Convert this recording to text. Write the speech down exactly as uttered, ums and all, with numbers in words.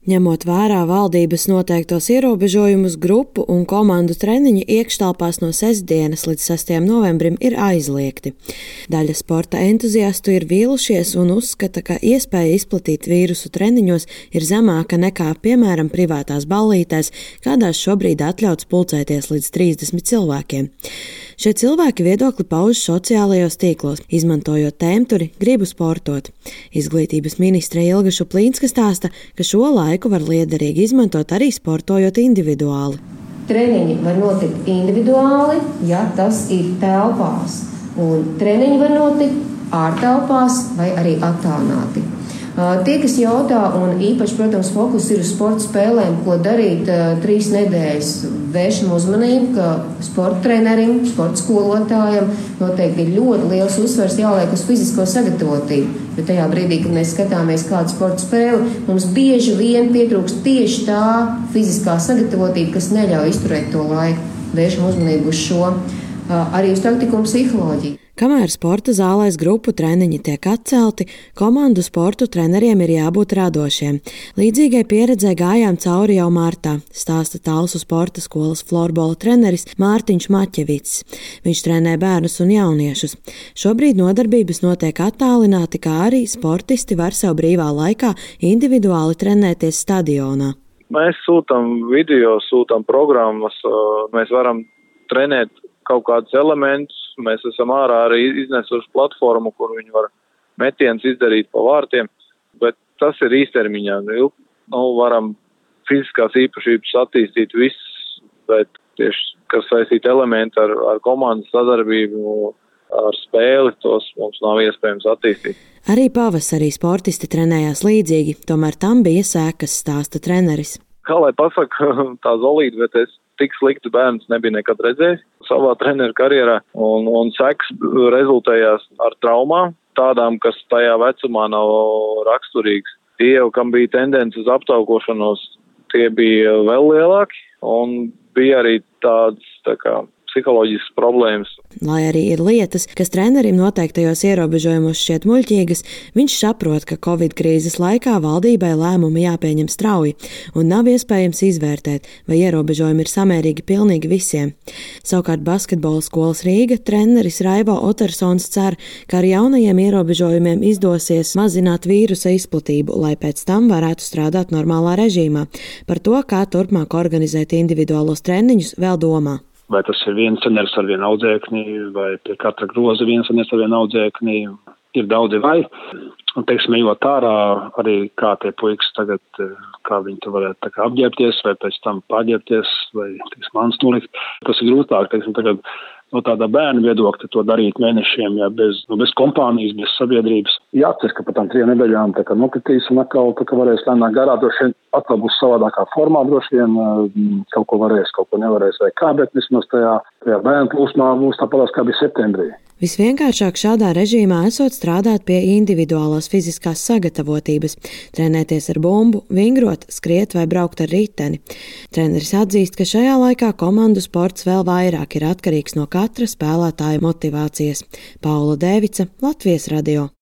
Ņemot vērā valdības noteiktos ierobežojumus, grupu un komandu treniņi iekštelpās no sestdienas līdz sestajam novembrim ir aizliegti. Daļa sporta entuziastu ir vīlušies un uzskata, ka iespēja izplatīt vīrusu treniņos ir zemāka nekā, piemēram, privātās ballītēs, kādās šobrīd atļauts pulcēties līdz trīsdesmit cilvēkiem. Šie cilvēki viedokli pauž sociālajos tīklos, izmantojot tēmturi gribu sportot. Izglītības ministre Ilga Šuplīnska stāsta, ka šo laiku var liederīgi izmantot arī sportojot individuāli. Treniņi var notikt individuāli, ja tas ir telpās, un treniņi var notikt ārtelpās vai arī attālināti. Tie, kas jautā, un īpaši, protams, fokus ir uz sporta spēlēm, ko darīt trīs nedēļas, vēršam uzmanību, ka sporta trenerim, sporta skolotājam noteikti ir ļoti liels uzsvers jāliek uz fizisko sagatavotību. Jo tajā brīdī, kad mēs skatāmies kādu sporta spēli, mums bieži vien pietrūkst tieši tā fiziskā sagatavotība, kas neļauj izturēt to laiku. Vēršam uzmanību uz šo, arī uz taktiku un psiholoģiju. Kamēr sporta zālēs grupu treniņi tiek atcelti, komandu sportu treneriem ir jābūt radošiem. Līdzīgai pieredzē gājām cauri jau martā, stāsta Talsu sporta skolas florbola treneris Mārtiņš Maķevics. Viņš trenē bērnus un jauniešus. Šobrīd nodarbības notiek attālināti, kā arī sportisti var sev brīvā laikā individuāli trenēties stadionā. Mēs sūtam video, sūtam programmas, mēs varam trenēt kaut kādus elementus. Mēs esam ārā arī iznesuši platformu, kur viņi var metienus izdarīt pa vārtiem, bet tas ir īstermiņā. Nu, varam fiziskās īpašības attīstīt viss, bet tieši, kas saistīt elementi ar, ar komandas sadarbību, ar spēli, tos mums nav iespējams attīstīt. Arī pavasarī sportisti trenējās līdzīgi, tomēr tam bija sekas, stāsta treneris. Kā lai pasaka tā Zolīte, bet es tik sliktu bērnus nebija nekad redzējis savā treneru karjerā, un, un seks rezultējās ar traumām, tādām, kas tajā vecumā nav raksturīgas. Tie jau, kam bija tendence uz aptaukošanos, tie bija vēl lielāki, un bija arī tāds, tā kā, psiholoģiskas problēmas. Lai arī ir lietas, kas trenerim noteiktajos ierobežojumos šķiet muļķīgas, viņš saprot, ka Covid krīzes laikā valdībai lēmumi jāpieņem strauji un nav iespējams izvērtēt, vai ierobežojumi ir samērīgi pilnīgi visiem. Savukārt basketbola skolas Rīga treneris Raivo Otersons cer, ka ar jaunajiem ierobežojumiem izdosies mazināt vīrusa izplatību, lai pēc tam varētu strādāt normālā režīmā. Par to, kā turpmāk organizēt individuālos treniņus, vēl domā. Vai tas ir viens treneris ar vienu audzēkni, vai pie katra groza viens treneris ar vienu audzēkni, ir daudzi vai. Un, teiksim, ejot ārā, arī kā tie puikas tagad, kā viņi tur varētu tā kā apģērbties, vai pēc tam paģērbties, vai, teiksim, mans nolikt. Tas ir grūtāk, teiksim, tagad no tādā bērnu viedokļa to darīt mēnešiem, ja bez, nu, bez kompānijas, bez sabiedrības. Jāatceras, ka pat tam trijām nedēļām tā kā nokritīs un atkal tā kā varēs lēnāk garā, droši vien atkal būs savādākā formā, droši vien kaut ko varēs, kaut ko nevarēs vai kā, bet vismaz tajā, tajā bērnu plūsmā būs tāpatās, kā bija septembrī. Visvienkāršāk šādā režīmā esot strādāt pie individuālās fiziskās sagatavotības, trenēties ar bumbu, vingrot, skriet vai braukt ar riteni. Treneris atzīst, ka šajā laikā komandu sports vēl vairāk ir atkarīgs no katra spēlētāja motivācijas. Paula Dēvica, Latvijas radio.